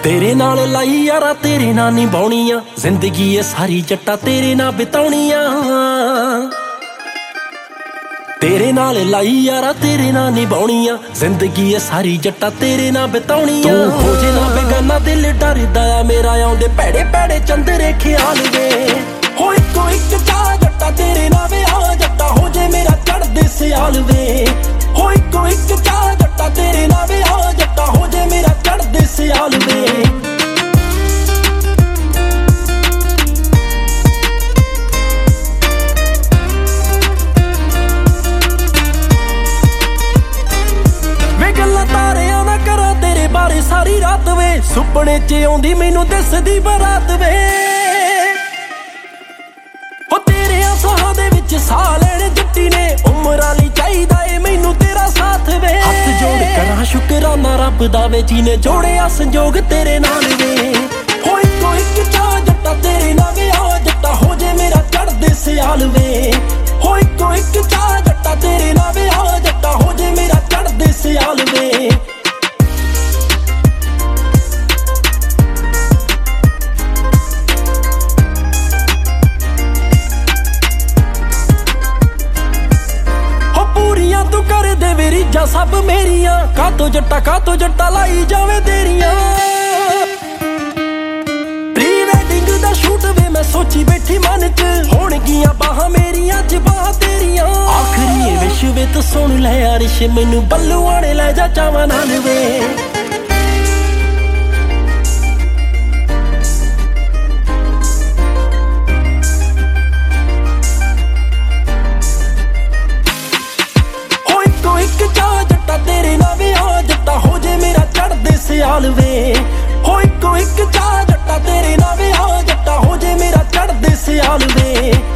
तेरे नाल लाई यारा तेरे नाल निभाउणियां जिंदगी ए सारी जट्टा तेरे नाल बिताउणियां तेरे नाल लाई यारा तेरे नाल निभाउणियां जिंदगी ए सारी जट्टा तेरे नाल बिताउणियां हो जे ना बेगाना दिल डरदा आ मेरा आउंदे भैड़े भैड़े चंदरे ख्याल वे हो इको इक चा जट्टा तेरे नाल वे आ जट्टा हो जे मेरा चढ़दे सियाल वे हो इको इक चा जट्टा तेरे नाल वे आ जट्टा हो जे मेरा चढ़दे सियाल वे सारी रात वे सुपने च आउंदी मैनू दसदी बरात वे हो तेरे साहां दे विच साह लैणे जट्टी ने उमरां लई चाहीदा ए मैनू तेरा साथ वे हथ जोड़ करां शुकराना रब दा वे जीने जोड़िया संजोग तेरे नाल वे हो इको इक चाह जट्टा तेरे नाल वे आ जट्टा हो जे मेरा चढ़दे सियाल वे हो इको इक चाह जट्टा तेरे नाल वे आ जट्टा हो जे मेरा चढ़दे सियाल वे रीजा सब मेरिया कातो जट्टा लाई जावे तेरिया प्री वेडिंग दा शूट वे मैं सोची बैठी मन च होणगियां बाहां मेरिया च बाहां तेरिया आखरी विश वे तू सुन लै अरिश मैनू बल्लू आने लै जा चावां नाल वे सियाल वे हो इको इक चाह जट्टा तेरे नाल वे आ जट्टा हो जे मेरा चढ़दे सियाल वे।